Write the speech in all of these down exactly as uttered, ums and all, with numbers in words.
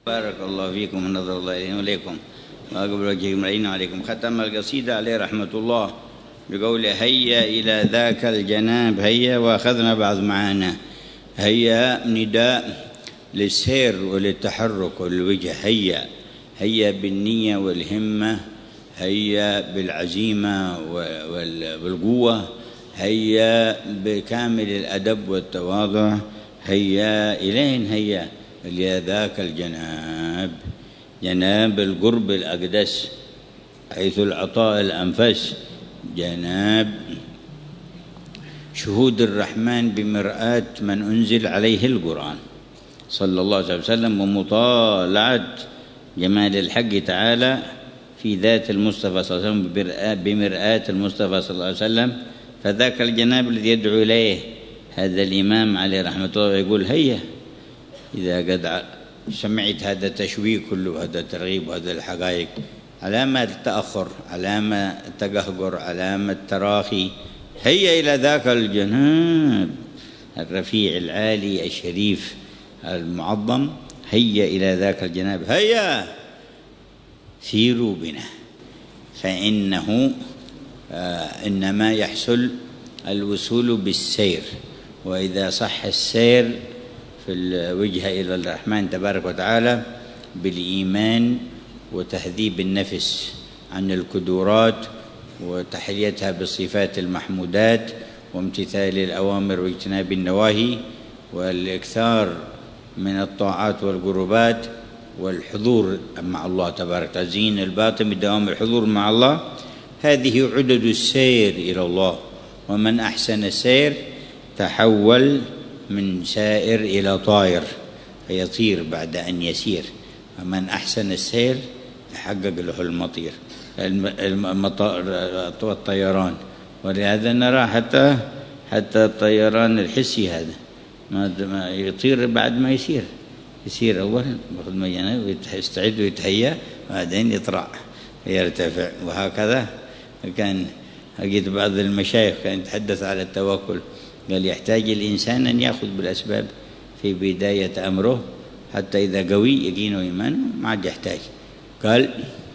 بارك الله فيكم ونظر الله إلينا وإليكم وأقبل وجهكم علينا وعليكم. ختم القصيدة عليه رحمة الله بقول: هيا إلى ذاك الجناب هيا، وأخذنا بعض معانا. هيا نداء للسير وللتحرك والوجه. هيا هيا بالنية والهمة، هيا بالعزيمة والقوة، هيا بكامل الأدب والتواضع. هيا إلين هيا إلى ذاك الجناب، جناب القرب الأقدس حيث العطاء الأنفس، جناب شهود الرحمن بمرآة من أنزل عليه القرآن صلى الله عليه وسلم، ومطالعة جمال الحق تعالى في ذات المصطفى صلى الله عليه وسلم بمرآة المصطفى صلى الله عليه وسلم. فذاك الجناب الذي يدعو إليه هذا الإمام عليه رحمة الله يقول: هيا إذا قد سمعت هذا التشويق كله وهذا الترغيب وهذا الحقائق، علامة التأخر، علامة التقهقر، علامة التراخي. هيا إلى ذاك الجناب الرفيع العالي الشريف المعظم. هيا إلى ذاك الجناب، هيا سيروا بنا، فإنه آه إنما يحصل الوصول بالسير، وإذا صح السير في الوجهة إلى الرحمن تبارك وتعالى بالإيمان وتهذيب النفس عن الكدورات وتحليتها بالصفات المحمودات وامتثال الأوامر واجتناب النواهي والإكثار من الطاعات والقربات والحضور مع الله تبارك وتعالى، زين الباطن بدوام الحضور مع الله. هذه عدد السير إلى الله. ومن أحسن السير تحول من سائر إلى طائر فيطير بعد أن يسير. ومن أحسن السير تحقق له المطير المطار والطيران. ولهذا نرى حتى حتى الطيران الحسي هذا ما يطير بعد ما يسير يسير أول يأخذ مجانا ويستعد ويتهيأ وبعدين يطلع ويرتفع. وهكذا كان أجد بعض المشايخ كان يتحدث على التوكل، قال: يحتاج الإنسان أن يأخذ بالأسباب في بداية أمره حتى إذا قوي يقينه إيمانه ما عاد يحتاج. قال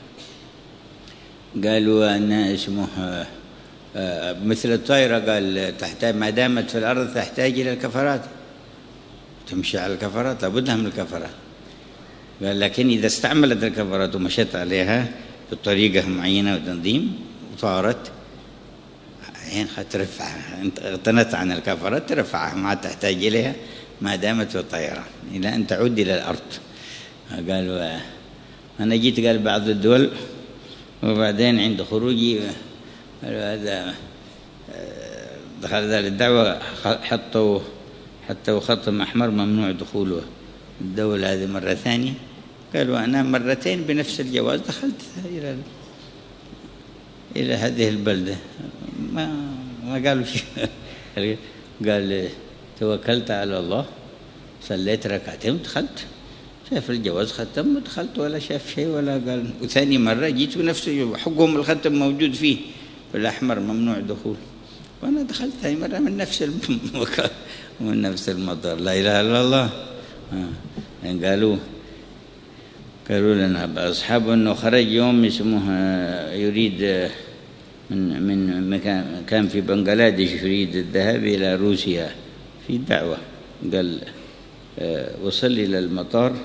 قالوا أن اسمه مثل الطائرة، قال تحتاج ما دامت في الأرض تحتاج إلى الكفرات، تمشي على الكفرات لابد من الكفرات. قال لكن إذا استعملت الكفرات ومشت عليها بطريقة معينة وتنظيم وطارت حين ترفعها، انت اغتنت عن الكفرات ترفعها ما تحتاج إليها ما دامت في الطيران إلى أن تعود إلى الأرض. قالوا أنا جيت قال بعض الدول وبعدين عند خروجي هذا دخل ذلك الدعوة حطوا حتى خط أحمر ممنوع دخوله الدولة هذه مرة ثانية. قالوا أنا مرتين بنفس الجواز دخلت إلى إلى هذه البلدة ما ما قالوا شيء. قال توكلت على الله صليت ركعتين ودخلت، شاف الجواز ختم ودخلت ولا شاف شيء ولا قال. وثاني مرة جيت ونفسه حقهم الختم موجود فيه بالأحمر ممنوع دخول، وأنا دخلت ثاني مرة من نفس المكان ومن نفس المطار. لا إله إلا الله. يعني قالوا قالوا لنا أصحاب أنه خرج يوم اسمه يريد من من مكان كان في بنغلاديش يريد الذهاب إلى روسيا في دعوة. قال وصل إلى المطار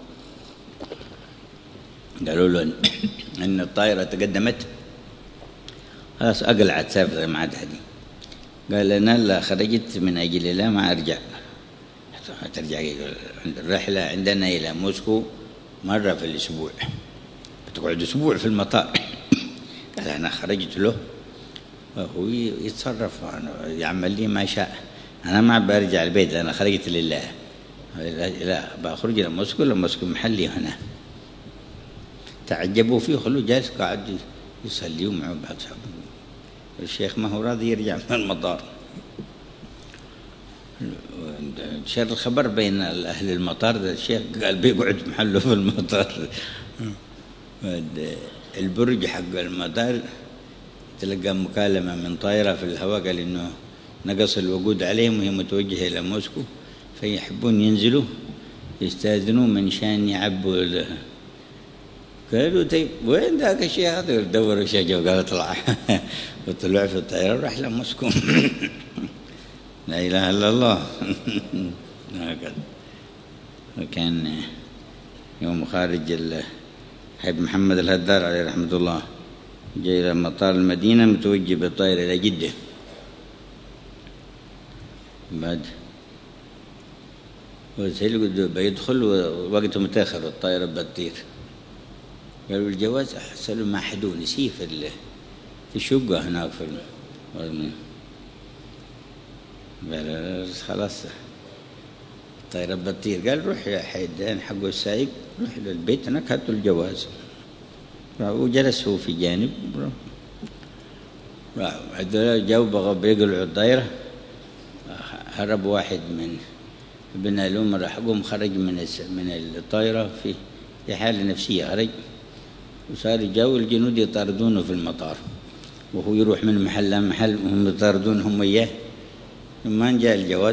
قالوا له أن الطائرة تقدمت خلاص أقلعت سافر ما عاد حدي. قال أنا لا خرجت من أجل الله ما أرجع. ترجع الرحلة عندنا إلى موسكو مرة في الأسبوع، بتقعد أسبوع في المطار. قال أنا خرجت له وهو يتصرف يعمل لي ما شاء، أنا ما برجع البيت أنا خرجت لله. لا بخرج إلى موسكو لموسكو محلي هنا. تعجبوا فيه خلوه جالس قاعد يصلي ومعه بعض صحابه. الشيخ ما هو راضي يرجع من المطار. شر الخبر بين أهل المطار ده الشيخ قال بيقعد محله في المطار. البرج حق المطار تلقى مكالمة من طائرة في الهواء قال إنه نقص الوقود عليهم وهي متوجهة إلى موسكو فيحبون ينزلوا يستاذنوا من شان يعبوا له. قالوا طيب وين ذاك الشيخ هذا؟ دوروا شجوا، قالوا اطلع. وطلع في الطيارة راح لموسكو. لا إله إلا الله. هكذا. وكان يوم خارج الحبيب محمد الهدار عليه رحمة الله جاي إلى مطار المدينة متوجه بالطائرة إلى جدة. بعد وسيل بيدخل ووقته متأخر والطائرة بتطير. قالوا الجواز أحسن ما حدو نسيه في في الشقة هناك في الم... خلاص الطائرة بتطير. قال روح يا حيدان حقه السايق، روح للبيت هناك هاتوا الجواز. وجلس هو في جانب. راحوا جاوا بغوا بيقلعوا الطائرة، هرب واحد من ابن الأمراء حقهم، خرج من من الطائرة في في حالة نفسية، خرج وصار جو الجنود يطاردونه في المطار، وهو يروح من محل لمحل وهم يطاردونهم إياه. لما جاء الجواز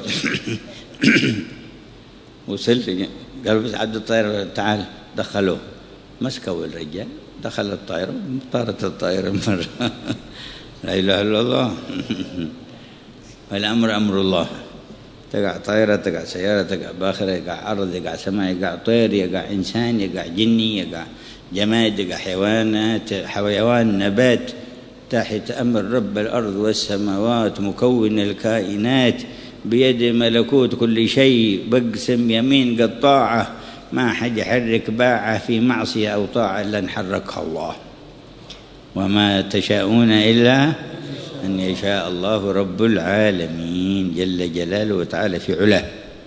وصل قالوا بس عبد الطائرة تعال، دخلوه مسكوا الرجال، دخل الطائرة طارت الطائرة مرة. لا إله إلا الله. والأمر أمر الله. تقع طائرة، تقع سيارة، تقع باخرة، يقع أرض، يقع سماء، يقع طير، يقع إنسان، يقع جني، يقع جماد، يقع حيوانات، حيوان، نبات، تحت أمر رب الأرض والسماوات مكون الكائنات، بيد ملكوت كل شيء، بقسم يمين قطاعة، ما حد يحرك باعه في معصية أو طاعة إلا أن حركها الله. وما تشاءون إلا أن يشاء الله رب العالمين جل جلاله وتعالى في علاه.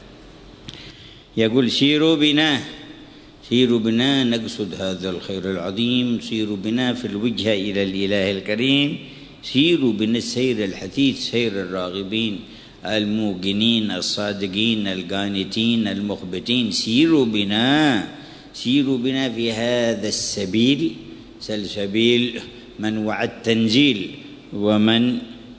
يقول سيروا بنا، سيروا بنا نقصد هذا الخير العظيم، سيروا بنا في الوجهة إلى الإله الكريم، سيروا بنا السير الحثيث، سير الراغبين الموقنين الصادقين القانتين المخبتين. سيروا بنا، سيروا بنا في هذا السبيل، سلسبيل من وعد تنزيل ومن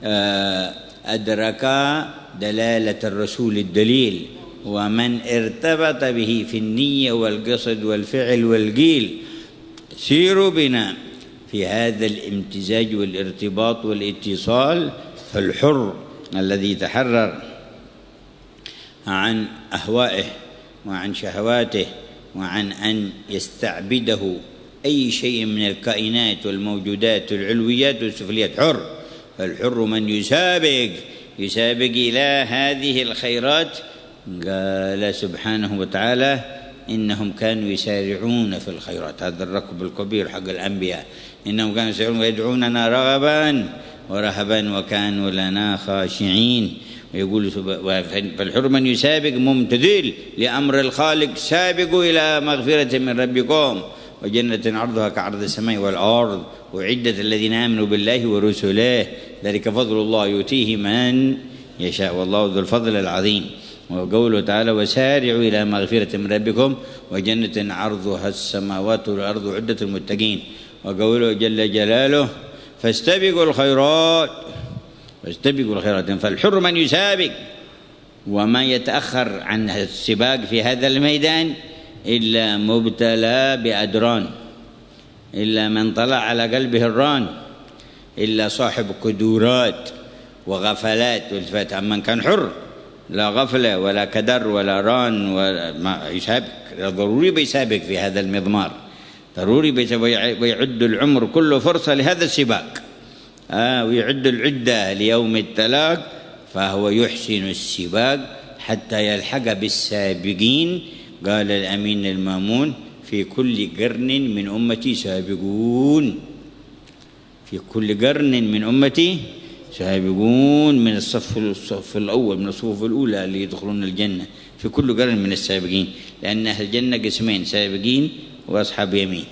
أدرك دلالة الرسول الدليل ومن ارتبط به في النية والقصد والفعل والقيل. سيروا بنا في هذا الامتزاج والارتباط والاتصال، فالحر الذي تحرر عن أهوائه وعن شهواته وعن أن يستعبده أي شيء من الكائنات والموجودات العلويات والسفليات حر. فالحر من يسابق يسابق إلى هذه الخيرات. قال سبحانه وتعالى إنهم كانوا يسارعون في الخيرات، هذا الركب الكبير حق الأنبياء، إنهم كانوا يسارعون ويدعوننا رغبا ورهبا وكانوا لنا خاشعين. ويقول فالحر من يسابق ممتثل لأمر الخالق، سابقوا إلى مغفرة من ربكم وجنة عرضها كعرض السماء والأرض وعدة الذين آمنوا بالله ورسله ذلك فضل الله يؤتيه من يشاء والله ذو الفضل العظيم. وقوله تعالى وسارعوا إلى مغفرة من ربكم وجنة عرضها السماوات والأرض عدة المتقين. وقوله جل جلاله فاستبقوا الخيرات، فاستبقوا الخيرات. فالحر من يسابق، وما يتأخر عن السباق في هذا الميدان إلا مبتلى بأدران، إلا من طلع على قلبه الران، إلا صاحب قدورات وغفلات والتفات. من كان حر لا غفلة ولا كدر ولا ران ولا ما يسابق، ضروري بيسابق في هذا المضمار، ضروري ويعد العمر كله فرصة لهذا السباق، آه ويعد العدة ليوم التلاق، فهو يحسن السباق حتى يلحق بالسابقين. قال الأمين المامون في كل قرن من أمتي سابقون، في كل قرن من أمتي سابقون، من الصف الصف الأول من الصفوف الأولى اللي يدخلون الجنة، في كل قرن من السابقين، لأن أهل الجنة قسمين سابقين وأصحاب يمين،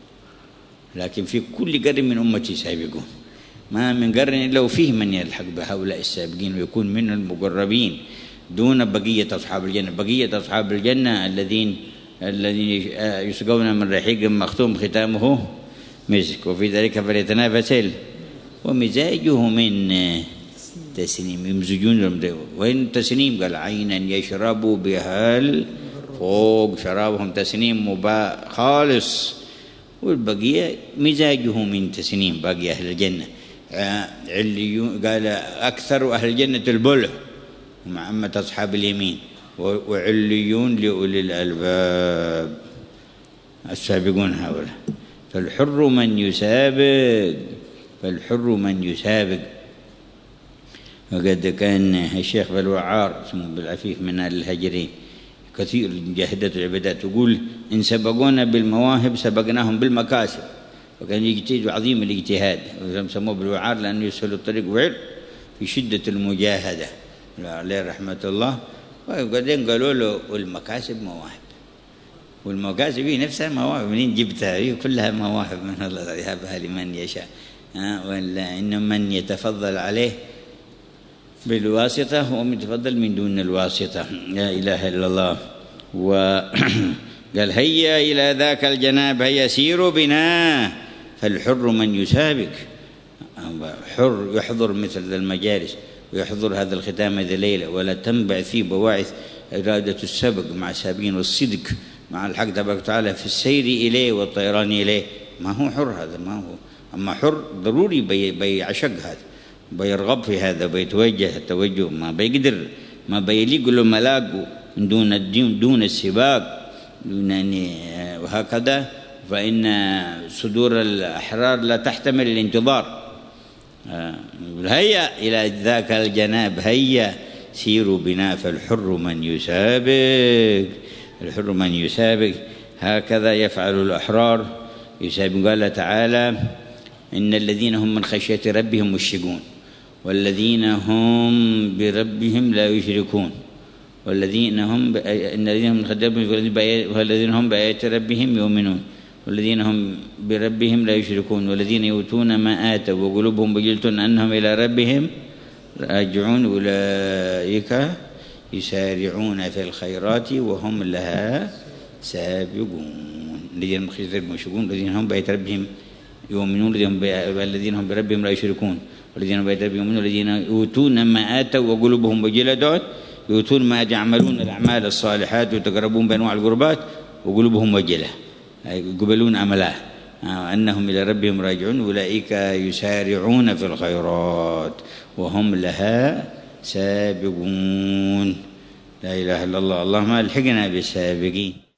لكن في كل قرن من أمتي سابقون، ما من قرن إلا وفيه من يلحق بهؤلاء السابقين ويكون من المقربين دون بقية أصحاب الجنة. بقية أصحاب الجنة الذين الذين يسقون من رحيق مختوم ختامه مسك وفي ذلك فليتنافس، ومزاجه من تسنيم، يمزجون. وين تسنيم؟ قال عينا يشرب بها فوق شرابهم تسنيم مباح خالص، والبقية مزاجه من تسنيم. باقي أهل الجنة عليون، قال أكثر أهل الجنة البله مع أمة أصحاب اليمين، وعليون لأولي الألباب السابقون هؤلاء. فالحر من يسابق، فالحر من يسابق. وقد كان الشيخ بالوعار اسمه بالعفيف من الهجرين كثير مجاهدات العبادات، يقول إن سبقونا بالمواهب سبقناهم بالمكاسب. وكان يجتهد عظيم الاجتهاد، سموه بالوعار لأنه يسهل الطريق وعر في شدة المجاهدة عليه رحمة الله. وبعدين قالوا له والمكاسب مواهب، والمكاسب هي نفسها مواهب، منين جبتها؟ هي كلها مواهب من الله يهبها لمن يشاء. ولا إن من يتفضل عليه بالواسطة ومن يتفضل من دون الواسطة. لا إله إلا الله. وقال هيا إلى ذاك الجناب، هيا سيروا بنا. فالحر من يسابق، حر يحضر مثل المجالس ويحضر هذا الختام هذه الليلة، ولا تنبع فيه بواعث إرادة السبق مع السابقين والصدق مع الحق تبارك وتعالى في السير إليه والطيران إليه. ما هو حر هذا، ما هو. أما حر ضروري بي بيعشق هذا، بيرغب في هذا، بيتوجه التوجه، ما بيقدر، ما بيليق له ملاقه دون الدين دون السباق دون يعني. وهكذا فإن صدور الأحرار لا تحتمل الانتظار. هيا إلى ذاك الجناب، هيا سيروا بنا. فالحر من يسابق، الحر من يسابق. هكذا يفعل الأحرار يسابق. قال تعالى إن الذين هم من خشية ربهم مشفقون، والذين هم بربهم لا يشركون، والذين هم إن الذين هم من خشية ربهم والذين هم بآيات ربهم يؤمنون، والذين هم بربهم لا يشركون، والذين يؤتون ما آتوا وقلوبهم وجلة أنهم إلى ربهم راجعون، أولئك يسارعون في الخيرات وهم لها سابقون. الذين هم من خشية ربهم مشفقون، والذين هم بآيات ربهم يؤمنون، والذين هم بربهم لا يشركون، والذين هم بآيات ربهم يؤمنون، والذين يؤتون ما آتوا وقلوبهم وجلة، يؤتون ما يعملون الأعمال الصالحات ويتقربون بأنواع القربات وقلوبهم وجلة، يقبلون عملاه أنهم إلى ربهم راجعون، أولئك يسارعون في الخيرات وهم لها سابقون. لا إله إلا الله. اللهم ألحقنا بالسابقين.